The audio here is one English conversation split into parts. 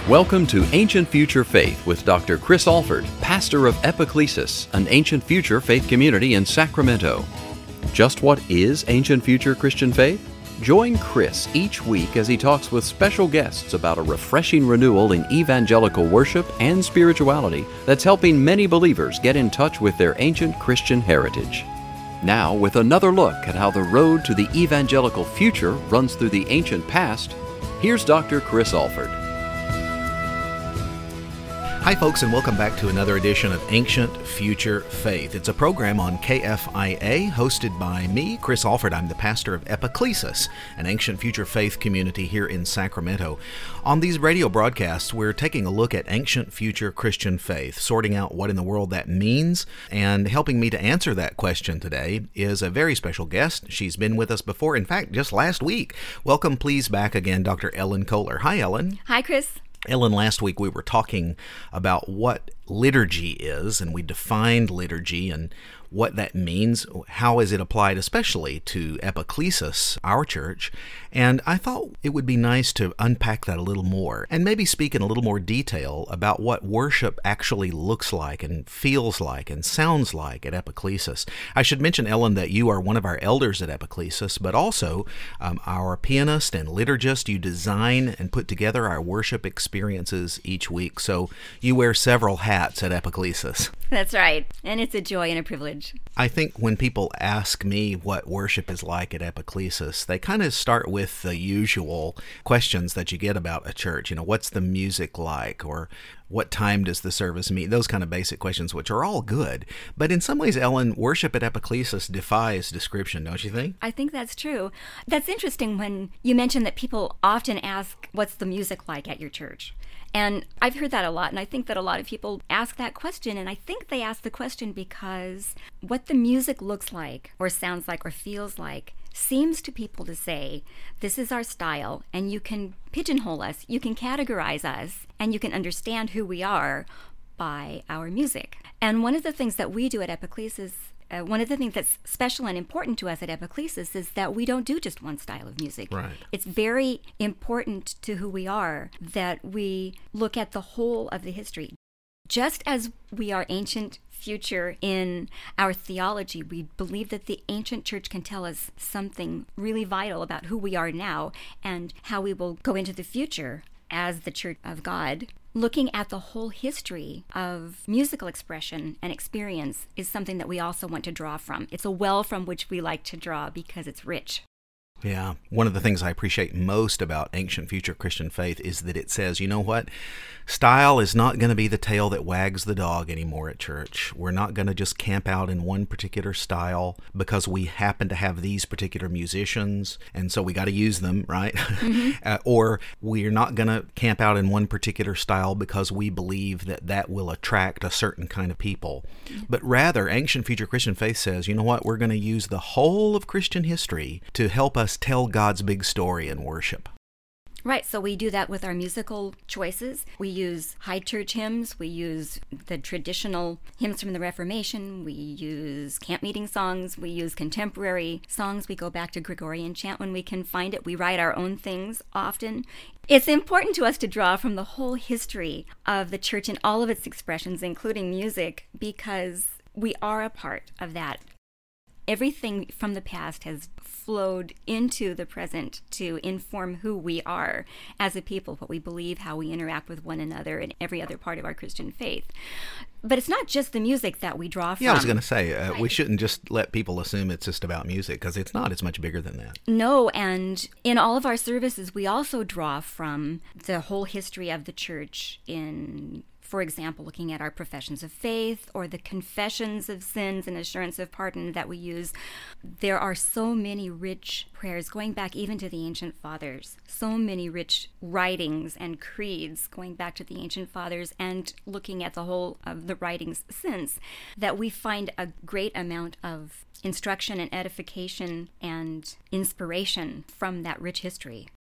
Welcome to Ancient Future Faith with Dr. Chris Alford, pastor of Epiclesis, an ancient future faith community in Sacramento. Just what is ancient future Christian faith? Join Chris each week as he talks with special guests about a refreshing renewal in evangelical worship and spirituality that's helping many believers get in touch with their ancient Christian heritage. Now, with another look at how the road to the evangelical future runs through the ancient past, here's Dr. Chris Alford. Hi folks, and welcome back to another edition of Ancient Future Faith. It's a program on KFIA hosted by me, Chris Alford. I'm the pastor of Epiclesis, an ancient future faith community here in Sacramento. On these radio broadcasts, we're taking a look at ancient future Christian faith, sorting out what in the world that means, and helping me to answer that question today is a very special guest. She's been with us before, in fact, just last week. Welcome, please, back again, Dr. Ellen Kohler. Hi, Ellen. Hi, Chris. Ellen, last week we were talking about what liturgy is, and we defined liturgy and what that means. How is it applied especially to Epiclesis, our church? And I thought it would be nice to unpack that a little more and maybe speak in a little more detail about what worship actually looks like and feels like and sounds like at Epiclesis. I should mention, Ellen, that you are one of our elders at Epiclesis, but also our pianist and liturgist. You design and put together our worship experiences each week. So you wear several hats at Epiclesis. That's right. And it's a joy and a privilege. I think when people ask me what worship is like at Epiclesis, they kind of start with the usual questions that you get about a church. You know, what's the music like? Or what time does the service meet? Those kind of basic questions, which are all good. But in some ways, Ellen, worship at Epiclesis defies description, don't you think? I think that's true. That's interesting when you mentioned that people often ask, what's the music like at your church? And I've heard that a lot, and I think that a lot of people ask that question, and I think they ask the question because what the music looks like, or sounds like, or feels like, seems to people to say, this is our style, and you can pigeonhole us, you can categorize us, and you can understand who we are by our music. And one of the things that we do at Epiclesis, one of the things that's special and important to us at Epiclesis is that we don't do just one style of music. Right. It's very important to who we are that we look at the whole of the history. Just as we are ancient future in our theology, we believe that the ancient church can tell us something really vital about who we are now and how we will go into the future as the Church of God. Looking at the whole history of musical expression and experience is something that we also want to draw from. It's a well from which we like to draw because it's rich. Yeah. One of the things I appreciate most about ancient future Christian faith is that it says, you know what? Style is not going to be the tail that wags the dog anymore at church. We're not going to just camp out in one particular style because we happen to have these particular musicians, and so we got to use them, right? Mm-hmm. Or we're not going to camp out in one particular style because we believe that that will attract a certain kind of people. But rather, ancient future Christian faith says, you know what? We're going to use the whole of Christian history to help us tell God's big story in worship. Right, so we do that with our musical choices. We use high church hymns, we use the traditional hymns from the Reformation, we use camp meeting songs, we use contemporary songs, we go back to Gregorian chant when we can find it, we write our own things often. It's important to us to draw from the whole history of the church in all of its expressions, including music, because we are a part of that. Everything from the past has flowed into the present to inform who we are as a people, what we believe, how we interact with one another, and every other part of our Christian faith. But it's not just the music that we draw from. Yeah, I was going to say, we shouldn't just let people assume it's just about music, because it's not. It's much bigger than that. No, and in all of our services, we also draw from the whole history of the church in, for example, looking at our professions of faith or the confessions of sins and assurance of pardon that we use. There are so many rich prayers going back even to the ancient fathers, so many rich writings and creeds going back to the ancient fathers and looking at the whole of the writings since, that we find a great amount of instruction and edification and inspiration from that rich history.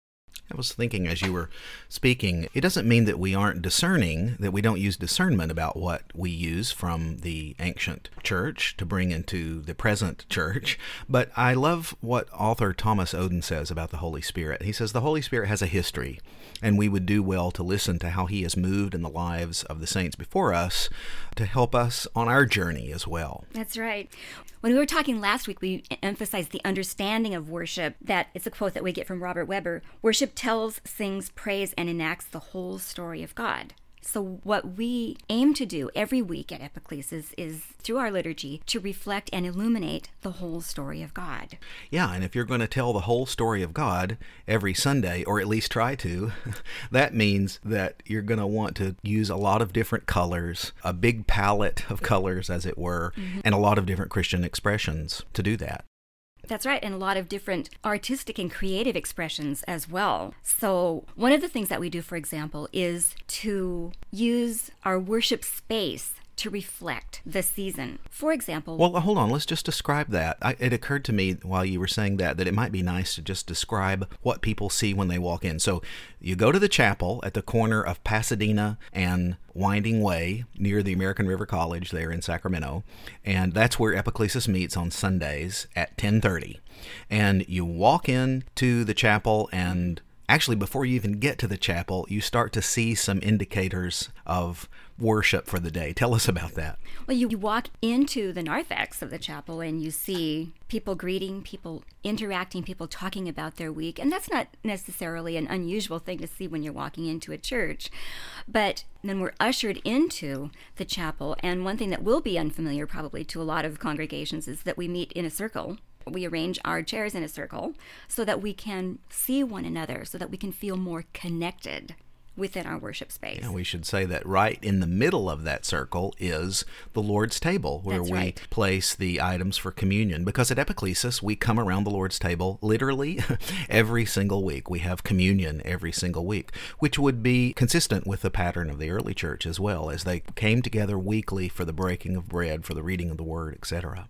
I was thinking as you were speaking, it doesn't mean that we aren't discerning, that we don't use discernment about what we use from the ancient church to bring into the present church. But I love what author Thomas Oden says about the Holy Spirit. He says the Holy Spirit has a history, and we would do well to listen to how he has moved in the lives of the saints before us to help us on our journey as well. That's right. When we were talking last week, we emphasized the understanding of worship. That it's a quote that we get from Robert Webber. Worship tells, sings, prays, and enacts the whole story of God. So what we aim to do every week at Epiclesis is, through our liturgy, to reflect and illuminate the whole story of God. Yeah, and if you're going to tell the whole story of God every Sunday, or at least try to, that means that you're going to want to use a lot of different colors, a big palette of colors, as it were, and a lot of different Christian expressions to do that. That's right, and a lot of different artistic and creative expressions as well. So one of the things that we do, for example, is to use our worship space to reflect the season. For example... Well, hold on. Let's just describe that. It occurred to me while you were saying that it might be nice to just describe what people see when they walk in. So you go to the chapel at the corner of Pasadena and Winding Way near the American River College there in Sacramento, and that's where Epiclesis meets on Sundays at 10:30. And you walk in to the chapel, and actually before you even get to the chapel, you start to see some indicators of worship for the day. Tell us about that. Well, you walk into the narthex of the chapel and you see people greeting, people interacting, people talking about their week. And that's not necessarily an unusual thing to see when you're walking into a church. But then we're ushered into the chapel. And one thing that will be unfamiliar probably to a lot of congregations is that we meet in a circle. We arrange our chairs in a circle so that we can see one another, so that we can feel more connected within our worship space. Yeah, we should say that right in the middle of that circle is the Lord's table, where That's we right. place the items for communion. Because at Epiclesis, we come around the Lord's table literally every single week. We have communion every single week, which would be consistent with the pattern of the early church as well, as they came together weekly for the breaking of bread, for the reading of the word, etc.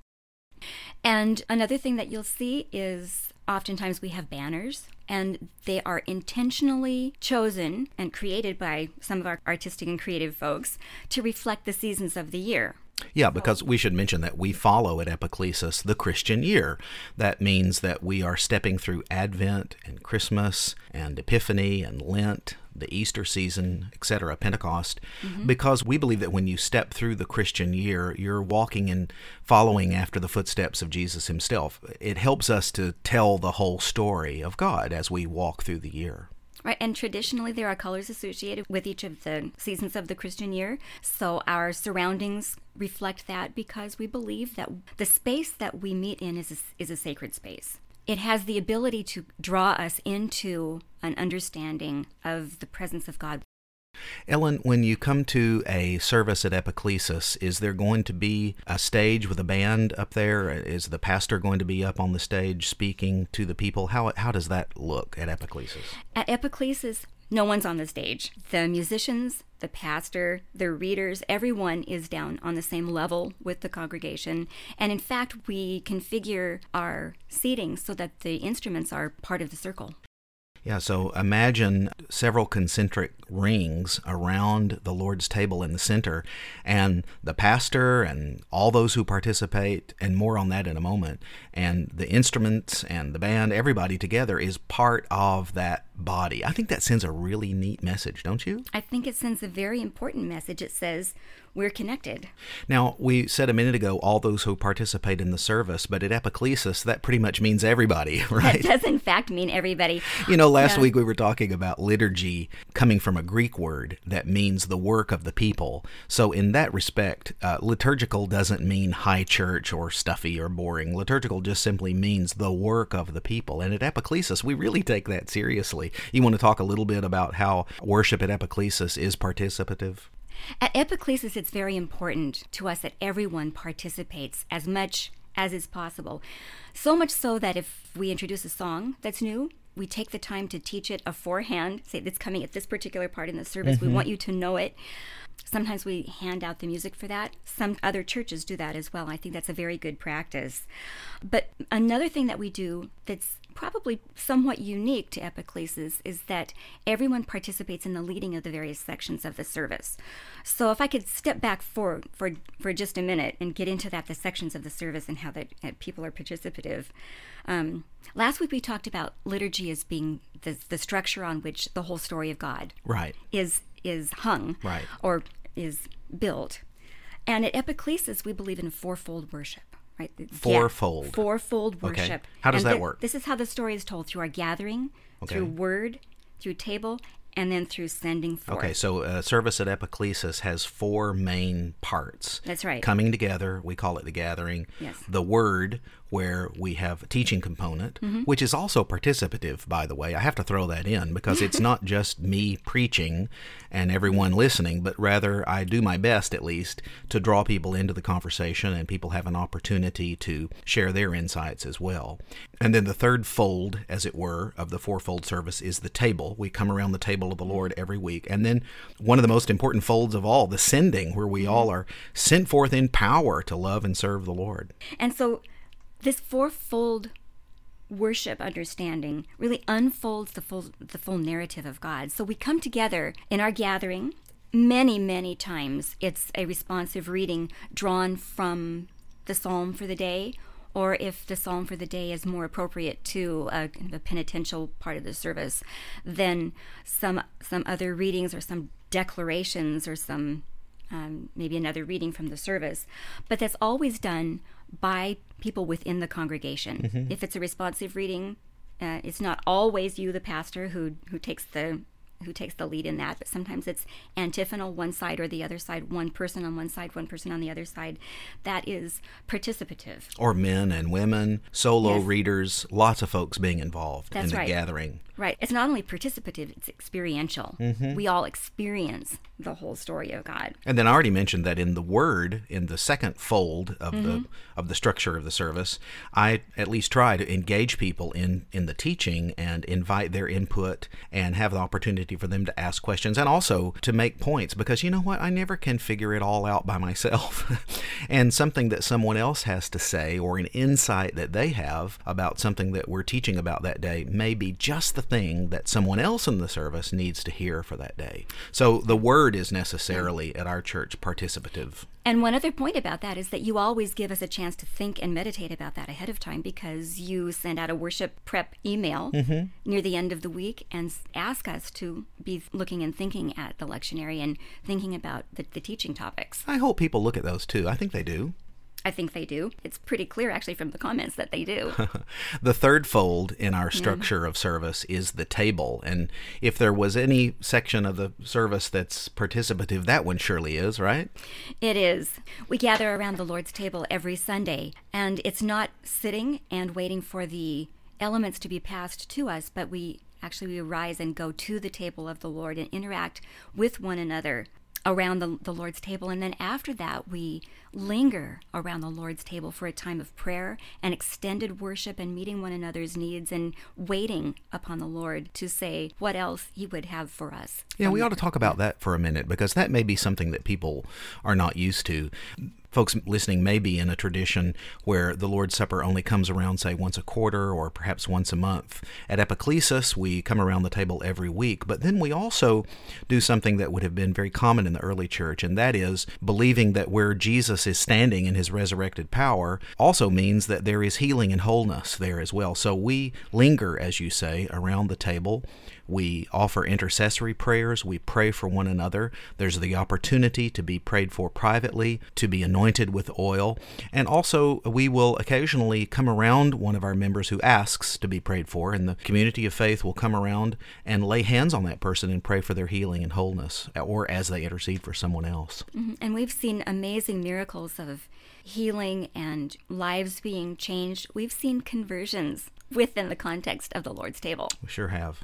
And another thing that you'll see is oftentimes we have banners, and they are intentionally chosen and created by some of our artistic and creative folks to reflect the seasons of the year. Yeah, because we should mention that we follow at Epiclesis the Christian year. That means that we are stepping through Advent and Christmas and Epiphany and Lent, the Easter season, etc., Pentecost, because we believe that when you step through the Christian year, you're walking and following after the footsteps of Jesus himself. It helps us to tell the whole story of God as we walk through the year. Right, and traditionally there are colors associated with each of the seasons of the Christian year. So our surroundings reflect that, because we believe that the space that we meet in is a sacred space. It has the ability to draw us into an understanding of the presence of God. Ellen, when you come to a service at Epiclesis, is there going to be a stage with a band up there? Is the pastor going to be up on the stage speaking to the people? How does that look at Epiclesis? At Epiclesis, no one's on the stage. The musicians, the pastor, the readers, everyone is down on the same level with the congregation. And in fact, we configure our seating so that the instruments are part of the circle. Yeah, so imagine several concentric rings around the Lord's table in the center, and the pastor and all those who participate, and more on that in a moment, and the instruments and the band, everybody together is part of that body. I think that sends a really neat message, don't you? I think it sends a very important message. It says we're connected. Now, we said a minute ago, all those who participate in the service, but at Epiclesis, that pretty much means everybody, right? That does in fact mean everybody. You know, last week we were talking about liturgy coming from a Greek word that means the work of the people. So in that respect, liturgical doesn't mean high church or stuffy or boring. Liturgical just simply means the work of the people. And at Epiclesis, we really take that seriously. You want to talk a little bit about how worship at Epiclesis is participative? At Epiclesis, it's very important to us that everyone participates as much as is possible. So much so that if we introduce a song that's new, we take the time to teach it aforehand, say it's coming at this particular part in the service. We want you to know it. Sometimes we hand out the music for that. Some other churches do that as well. I think that's a very good practice. But another thing that we do that's probably somewhat unique to epiclesis is that everyone participates in the leading of the various sections of the service. So if I could step back for just a minute and get into the sections of the service and how that people are participative. Last week we talked about liturgy as being the structure on which the whole story of God is hung or is built. And at epiclesis we believe in fourfold worship. Right? Fourfold worship. Okay. How does that work? This is how the story is told, through our gathering, through word, through table, and then through sending forth. Okay, so service at epiclesis has 4 main parts. That's right. Coming together, we call it the gathering. Yes. The word, where we have a teaching component, which is also participative, by the way. I have to throw that in because it's not just me preaching and everyone listening, but rather I do my best, at least, to draw people into the conversation, and people have an opportunity to share their insights as well. And then the third fold, as it were, of the fourfold service is the table. We come around the table of the Lord every week. And then one of the most important folds of all, the sending, where we all are sent forth in power to love and serve the Lord. And so this fourfold worship understanding really unfolds the full narrative of God. So we come together in our gathering. Many, many times it's a responsive reading drawn from the psalm for the day, or if the psalm for the day is more appropriate to a penitential part of the service, then some other readings or some declarations or some maybe another reading from the service. But that's always done by people within the congregation. If it's a responsive reading, it's not always you, the pastor, who takes the lead in that, but sometimes it's antiphonal, one side or the other side, one person on one side, one person on the other side. That is participative. Or men and women, solo readers, lots of folks being involved in the gathering. Right. It's not only participative, it's experiential. We all experience the whole story of God. And then I already mentioned that in the Word, in the second fold of the structure of the service, I at least try to engage people in the teaching and invite their input and have the opportunity for them to ask questions and also to make points, because you know what? I never can figure it all out by myself. And something that someone else has to say, or an insight that they have about something that we're teaching about that day, may be just the thing that someone else in the service needs to hear for that day. So the Word is necessarily at our church participative. And one other point about that is that you always give us a chance to think and meditate about that ahead of time, because you send out a worship prep email near the end of the week and ask us to be looking and thinking at the lectionary and thinking about the teaching topics. I hope people look at those too. I think they do. I think they do. It's pretty clear, actually, from the comments that they do. The third fold in our structure of service is the table. And if there was any section of the service that's participative, that one surely is, right? It is. We gather around the Lord's table every Sunday, and it's not sitting and waiting for the elements to be passed to us, but we rise and go to the table of the Lord and interact with one another around the Lord's table. And then after that, we linger around the Lord's table for a time of prayer and extended worship and meeting one another's needs and waiting upon the Lord to say what else He would have for us. Yeah, we ought to talk about that for a minute, because that may be something that people are not used to. Folks listening may be in a tradition where the Lord's Supper only comes around, say, once a quarter or perhaps once a month. At epiclesis, we come around the table every week, but then we also do something that would have been very common in the early church, and that is believing that where Jesus is standing in His resurrected power also means that there is healing and wholeness there as well. So we linger, as you say, around the table. We offer intercessory prayers. We pray for one another. There's the opportunity to be prayed for privately, to be anointed with oil. And also, we will occasionally come around one of our members who asks to be prayed for, and the community of faith will come around and lay hands on that person and pray for their healing and wholeness, or as they intercede for someone else. And we've seen amazing miracles of healing and lives being changed. We've seen conversions within the context of the Lord's table. We sure have.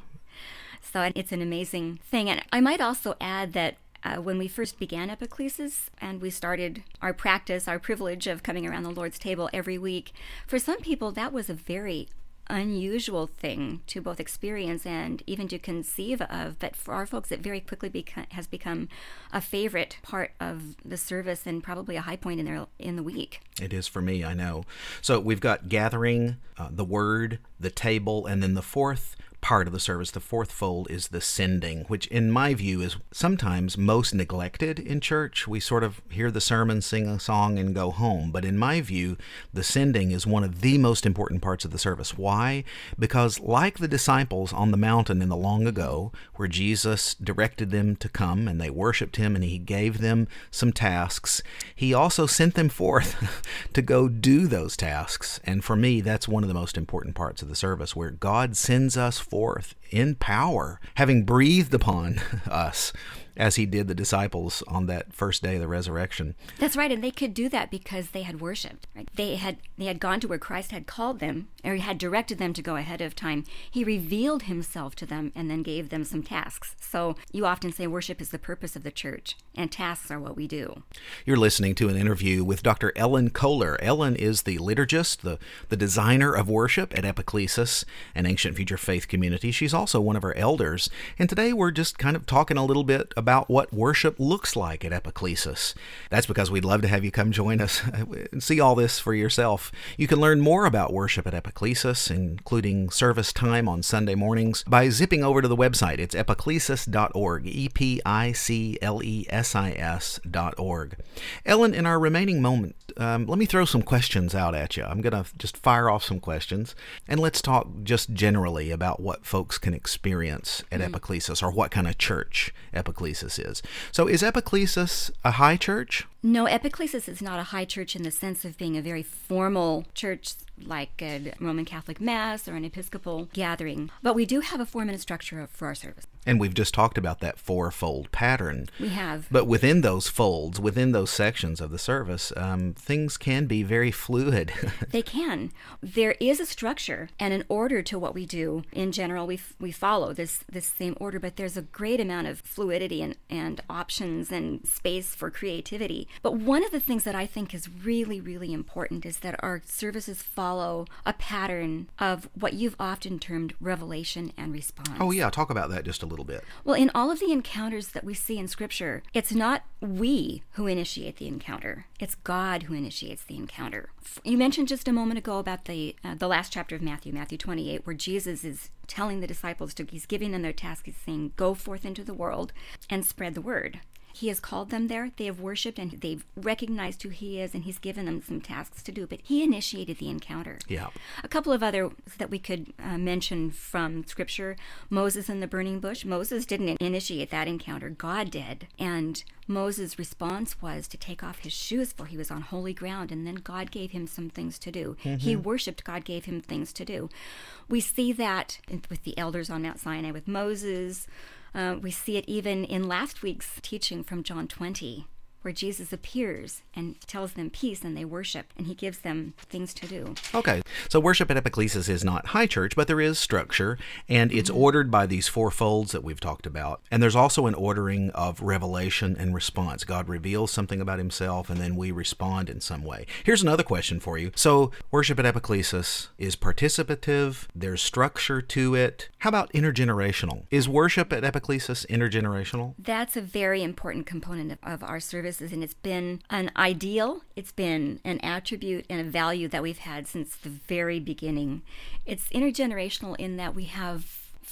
So it's an amazing thing. And I might also add that when we first began epiclesis and we started our practice, our privilege of coming around the Lord's table every week, for some people that was a very unusual thing to both experience and even to conceive of. But for our folks, it very quickly has become a favorite part of the service and probably a high point in the week. It is for me, I know. So we've got gathering, the word, the table, and then the fourth part of the service, the fourth fold, is the sending, which in my view is sometimes most neglected in church. We sort of hear the sermon, sing a song, and go home. But in my view, the sending is one of the most important parts of the service. Why? Because like the disciples on the mountain in the long ago, where Jesus directed them to come and they worshiped him and he gave them some tasks, he also sent them forth to go do those tasks. And for me, that's one of the most important parts of the service, where God sends us forth in power, having breathed upon us as he did the disciples on that first day of the resurrection. That's right, and they could do that because they had worshiped. Right? They had gone to where Christ had called them, or he had directed them to go ahead of time. He revealed himself to them and then gave them some tasks. So you often say worship is the purpose of the church, and tasks are what we do. You're listening to an interview with Dr. Ellen Kohler. Ellen is the liturgist, the designer of worship at Epiclesis, an ancient future faith community. She's also one of our elders, and today we're just kind of talking a little bit about what worship looks like at Epiclesis. That's because we'd love to have you come join us and see all this for yourself. You can learn more about worship at Epiclesis, including service time on Sunday mornings, by zipping over to the website. It's epiclesis.org, epiclesis.org. Ellen, in our remaining moment, let me throw some questions out at you. I'm going to just fire off some questions, and let's talk just generally about what folks can experience at Epiclesis, or what kind of church Epiclesis is. So is Epiclesis a high church? No, Epiclesis is not a high church in the sense of being a very formal church like a Roman Catholic Mass or an Episcopal gathering. But we do have a form and a structure for our service. And we've just talked about that four-fold pattern. We have. But within those folds, within those sections of the service, things can be very fluid. They can. There is a structure and an order to what we do. In general, we follow this same order, but there's a great amount of fluidity and options and space for creativity. But one of the things that I think is really, really important is that our services follow a pattern of what you've often termed revelation and response. Oh yeah, talk about that just a little bit. Well, in all of the encounters that we see in Scripture, it's not we who initiate the encounter. It's God who initiates the encounter. You mentioned just a moment ago about the last chapter of Matthew 28, where Jesus is telling the disciples he's giving them their task. He's saying, go forth into the world and spread the word. He has called them there. They have worshiped and they've recognized who he is, and he's given them some tasks to do. But he initiated the encounter. Yeah. A couple of others that we could mention from Scripture: Moses and the burning bush. Moses didn't initiate that encounter. God did. And Moses' response was to take off his shoes, for he was on holy ground, and then God gave him some things to do. Mm-hmm. He worshiped, God gave him things to do. We see that with the elders on Mount Sinai with Moses. We see it even in last week's teaching from John 20, where Jesus appears and tells them peace, and they worship, and he gives them things to do. Okay, so worship at Epiclesis is not high church, but there is structure, and it's ordered by these four folds that we've talked about. And there's also an ordering of revelation and response. God reveals something about himself, and then we respond in some way. Here's another question for you. So worship at Epiclesis is participative, there's structure to it. How about intergenerational? Is worship at Epiclesis intergenerational? That's a very important component of our service. And it's been an ideal, it's been an attribute and a value that we've had since the very beginning. It's intergenerational in that we have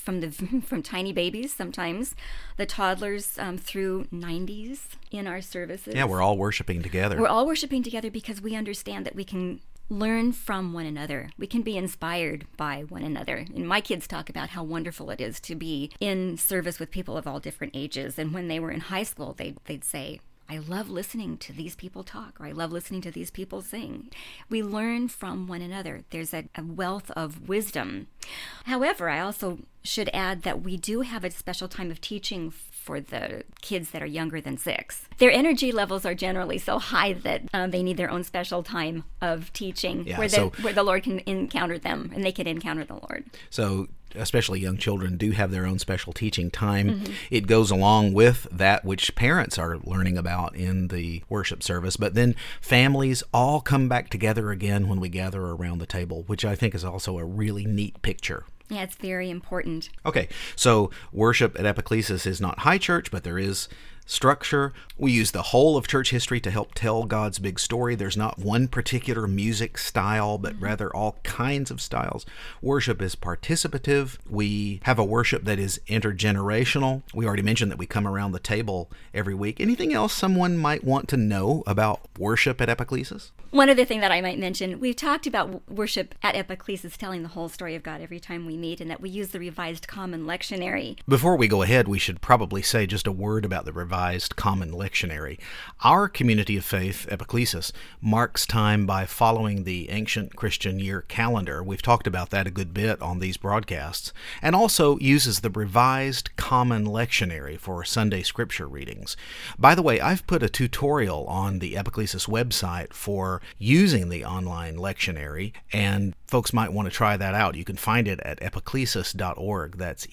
from tiny babies, sometimes the toddlers through 90s in our services. Yeah, we're all worshiping together. We're all worshiping together because we understand that we can learn from one another. We can be inspired by one another. And my kids talk about how wonderful it is to be in service with people of all different ages. And when they were in high school, they'd say, I love listening to these people talk, or I love listening to these people sing. We learn from one another. There's a wealth of wisdom. However, I also should add that we do have a special time of teaching for the kids that are younger than 6. Their energy levels are generally so high that they need their own special time of teaching where the Lord can encounter them and they can encounter the Lord. So especially young children do have their own special teaching time. It goes along with that which parents are learning about in the worship service, but then families all come back together again when we gather around the table, which I think is also a really neat picture. Yeah, it's very important. Okay, so worship at Epiclesis is not high church, but there is structure. We use the whole of church history to help tell God's big story. There's not one particular music style, but rather all kinds of styles. Worship is participative. We have a worship that is intergenerational. We already mentioned that we come around the table every week. Anything else someone might want to know about worship at Epiclesis? One other thing that I might mention, we've talked about worship at Epiclesis telling the whole story of God every time we meet, and that we use the Revised Common Lectionary. Before we go ahead, we should probably say just a word about the Revised Common Lectionary. Our community of faith, Epiclesis, marks time by following the ancient Christian year calendar. We've talked about that a good bit on these broadcasts, and also uses the Revised Common Lectionary for Sunday scripture readings. By the way, I've put a tutorial on the Epiclesis website for using the online lectionary, and folks might want to try that out. You can find it at epiclesis.org. That's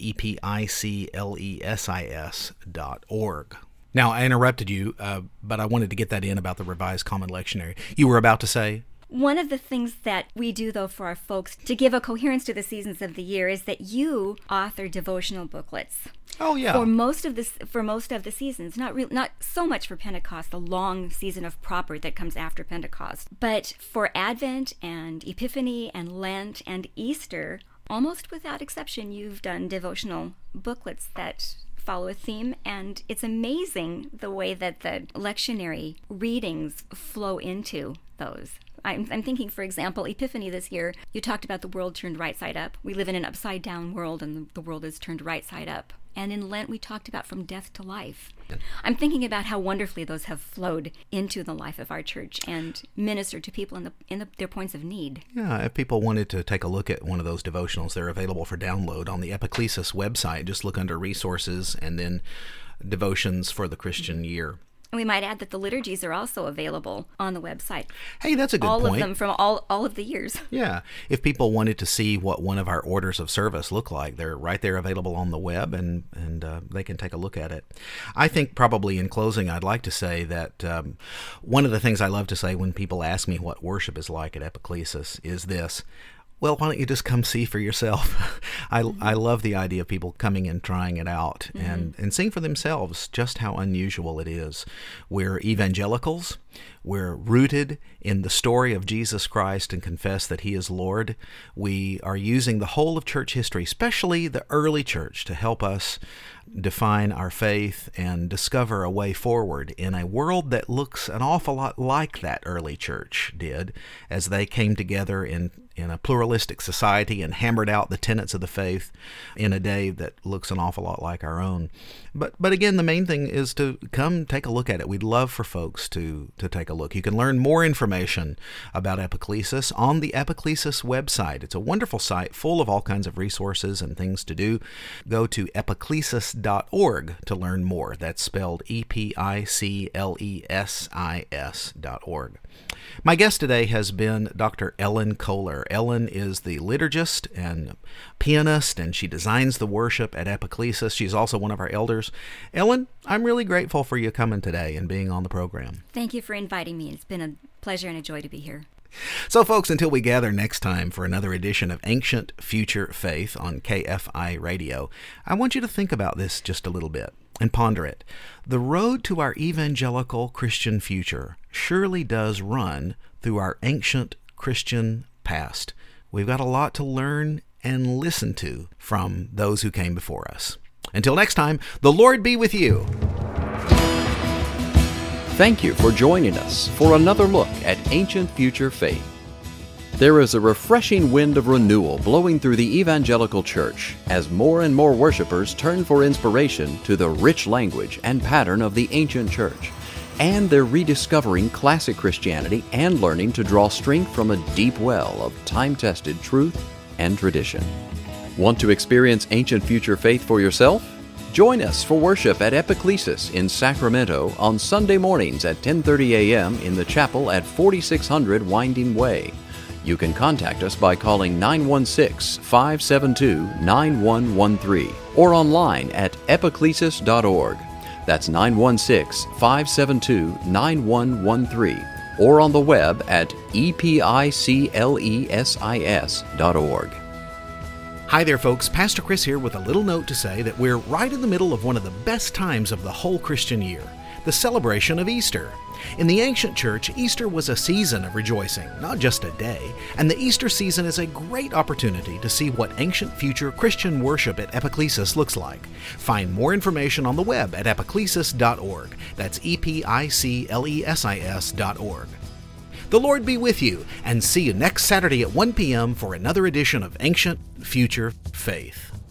EPICLESIS.org. Now, I interrupted you, but I wanted to get that in about the Revised Common Lectionary. You were about to say? One of the things that we do, though, for our folks to give a coherence to the seasons of the year is that you author devotional booklets. Oh, yeah. For most of the seasons, not so much for Pentecost, the long season of proper that comes after Pentecost, but for Advent and Epiphany and Lent and Easter, almost without exception, you've done devotional booklets that follow a theme, and it's amazing the way that the lectionary readings flow into those. I'm thinking, for example, Epiphany this year, you talked about the world turned right side up. We live in an upside down world, and the world is turned right side up. And in Lent, we talked about from death to life. I'm thinking about how wonderfully those have flowed into the life of our church and ministered to people in their points of need. Yeah, if people wanted to take a look at one of those devotionals, they're available for download on the Epiclesis website. Just look under resources and then devotions for the Christian year. We might add that the liturgies are also available on the website. Hey, that's a good point. All of them from all of the years. Yeah. If people wanted to see what one of our orders of service look like, they're right there available on the web, and they can take a look at it. I think probably in closing, I'd like to say that one of the things I love to say when people ask me what worship is like at Epiclesis is this: well, why don't you just come see for yourself? I love the idea of people coming and trying it out and seeing for themselves just how unusual it is. We're evangelicals. We're rooted in the story of Jesus Christ and confess that He is Lord. We are using the whole of church history, especially the early church, to help us define our faith and discover a way forward in a world that looks an awful lot like that early church did as they came together in a pluralistic society and hammered out the tenets of the faith in a day that looks an awful lot like our own. But again, the main thing is to come take a look at it. We'd love for folks to take a look. You can learn more information about Epiclesis on the Epiclesis website. It's a wonderful site full of all kinds of resources and things to do. Go to epiclesis.org to learn more. That's spelled EPICLESIS.org. My guest today has been Dr. Ellen Kohler. Ellen is the liturgist and pianist, and she designs the worship at Epiclesis. She's also one of our elders. Ellen, I'm really grateful for you coming today and being on the program. Thank you for inviting me. It's been a pleasure and a joy to be here. So, folks, until we gather next time for another edition of Ancient Future Faith on KFI Radio, I want you to think about this just a little bit and ponder it. The road to our evangelical Christian future surely does run through our ancient Christian past. We've got a lot to learn and listen to from those who came before us. Until next time, the Lord be with you. Thank you for joining us for another look at Ancient Future Faith. There is a refreshing wind of renewal blowing through the evangelical church as more and more worshipers turn for inspiration to the rich language and pattern of the ancient church, and they're rediscovering classic Christianity and learning to draw strength from a deep well of time-tested truth and tradition. Want to experience Ancient Future Faith for yourself? Join us for worship at Epiclesis in Sacramento on Sunday mornings at 10:30 a.m. in the chapel at 4600 Winding Way. You can contact us by calling 916-572-9113 or online at epiclesis.org. That's 916-572-9113 or on the web at epiclesis.org. Hi there, folks. Pastor Chris here with a little note to say that we're right in the middle of one of the best times of the whole Christian year, the celebration of Easter. In the ancient church, Easter was a season of rejoicing, not just a day, and the Easter season is a great opportunity to see what ancient future Christian worship at Epiclesis looks like. Find more information on the web at epiclesis.org. That's epiclesis.org. The Lord be with you, and see you next Saturday at 1 p.m. for another edition of Ancient Future Faith.